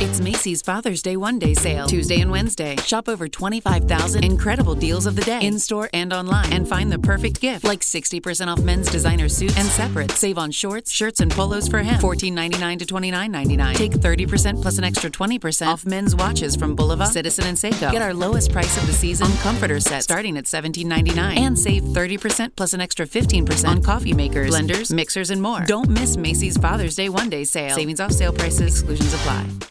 It's Macy's Father's Day One-Day Sale, Tuesday and Wednesday. Shop over 25,000 incredible deals of the day, in-store and online, and find the perfect gift, like 60% off men's designer suits and separates. Save on shorts, shirts, and polos for him, $14.99 to $29.99. Take 30% plus an extra 20% off men's watches from Bulova, Citizen, and Seiko. Get our lowest price of the season on comforter sets, starting at $17.99. And save 30% plus an extra 15% on coffee makers, blenders, mixers, and more. Don't miss Macy's Father's Day One-Day Sale. Savings off sale prices. Exclusions apply.